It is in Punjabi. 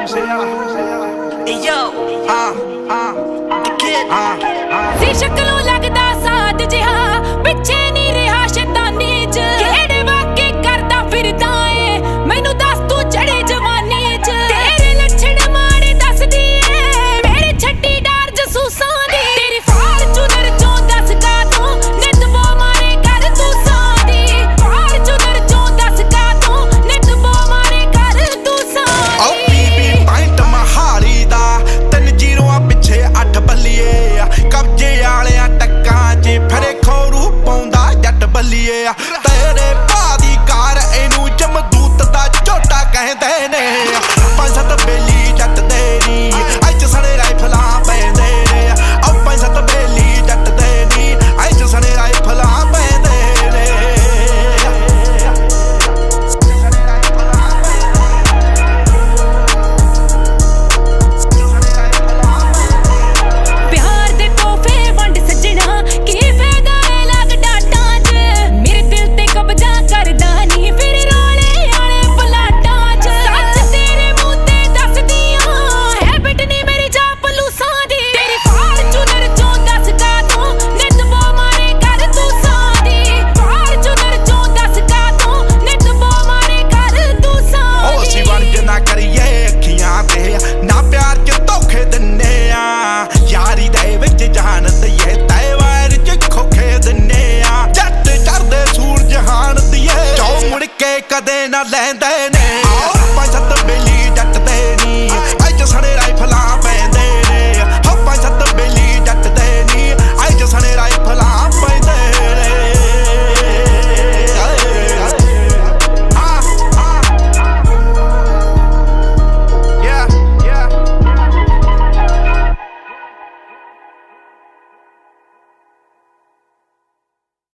ਸੀ ਸ਼ਕਲੋਂ ਲੱਗਦਾ ਸਾਧ ਜਿਹਾ ਪਿੱਛੇ ਨਹੀਂ ਰਿਹਾ ਸ਼ੈਤਾਨੀ ਚ ਕਿਹੜੇ ਵਾਕੇ ਕਰਦਾ ਫਿਰਦਾ ਏ ਮੈਨੂੰ ਦੱਸ ਤੂੰ ਚੜੇ ਜਵਾਨੀ ਚ ਤੇਰੇ ਲੱਛਣ ਮਾੜੇ ਦੱਸਦੀ ਏ ਮੇਰੇ ਛੱਡੀ ਡਾਰ ਜਸੂਸਾਂ ਦੀ ਤੇਰੀ ਫਾਰਚੂਨਰ ਚੋਂ ਦੱਸ ਕਾ ਤੂੰ ਨਿਤ ਬੋ ਮਾਰੇ ਕਰ ਤੂੰ ਸਾਦੀ ਫਾਰਚੂਨਰ ਚੋਂ ਦੱਸ ਕਾ ਤੂੰ ਨਿਤ ਬੋ ਮਾਰੇ ਕਰ ਤੂੰ ਸਾਦੀ ਓ ਬੀਬੀ ਪਾਇੰਟ ਮਹਾਲੀ ਦਾ 3 ਜ਼ੀਰੋਆਂ ਪਿੱਛੇ 8 ਬੱਲੀਏ ਕਬਜੇ ਵਾਲਿਆਂ ਟੱਕਾਂ 'ਚ ਫਰੇ ਖੋਰੂ ਪਾਉਂਦਾ ਜੱਟ ਬੱਲੀਏ ਤੇਰੇ ਭਾ ਦੀ ਕਾਰ ਇਹਨੂੰ ਜਮਦੂਤ ਦਾ ਝੋਟਾ ਕਹਿੰਦੇ ਨੇ 5-7 ਬੇਲੀ ਜੱਟ ਦੇ ਨੀ ਅੱਜ ਸਣੇ ਰਾਈਫਲਾਂ ਪੈਂਦੇ ਨੇ ਓ 5-7 ਬੇਲੀ ਜੱਟ ਦੇ ਨੀ ਅੱਜ ਸਣੇ ਰਾਈਫਲਾਂ ਪੈਂਦੇ ਨੇ ਪਿਆਰ ਦੇ ਤੋਹਫੇ ਵੰਡ ਸੱਜਣਾ ਕੀ ਫਾਇਦਾ ਏ ਲੱਗ ਡਾਟਾਂ 'ਚ ਮੇਰੇ ਦਿਲ ਤੇ ਕਬਜ਼ਾ ਕਰਦਾ ਨਹੀਂ ਫਿਰ ਰੋਲੇ ਵਾਲੇ ਪਲਾਟਾਂ 'ਚ ਸੱਚ ਤੇਰੇ ਮੂੰਹ ਤੇ ਦੱਸਦੀਆਂ ਹੈਬਿਟ ਨਹੀਂ ਮੇਰੀ ਚਾਪਲੂਸਾਂ ਦੀ ਤੇਰੀ ਫਾਰਚੂਨਰ ਚੋਂ ਦੱਸ ਕਾ ਤੂੰ ਨਿਤ ਬੋ ਮਾਰੇ ਕਰ ਤੂੰ ਸਾਦੀ ਫਾਰਚੂਨਰ ਚੋਂ ਦੱਸ ਕਾ ਤੂੰ ਨਿਤ ਬੋ ਮਾਰੇ ਕਰ ਤੂੰ ਸਾਦੀ ਓ ਅਸੀਂ ਵਰਜ ਨਾ ਕਰੀਏ ਅੱਖੀਆਂ ਤੇ ਨਾ ਪਿਆਰ 'ਚ ਧੋਖੇ ਦਿੰਨੇ ਆ ਯਾਰੀ ਦੇ ਵਿੱਚ ਜਾਨ ਦਈਏ ਤੈ ਵਾਰ 'ਚ ਖੋਖੇ ਦਿੰਨੇ ਆ ਜੱਟ ਚੜਦੇ ਸੂਰਜ ਹਾਣ ਦੀਏ ਜੋ ਮੁੜ ਕੇ ਕਦੇ ਨਾ ਲੈਂਦੇ ਨੇ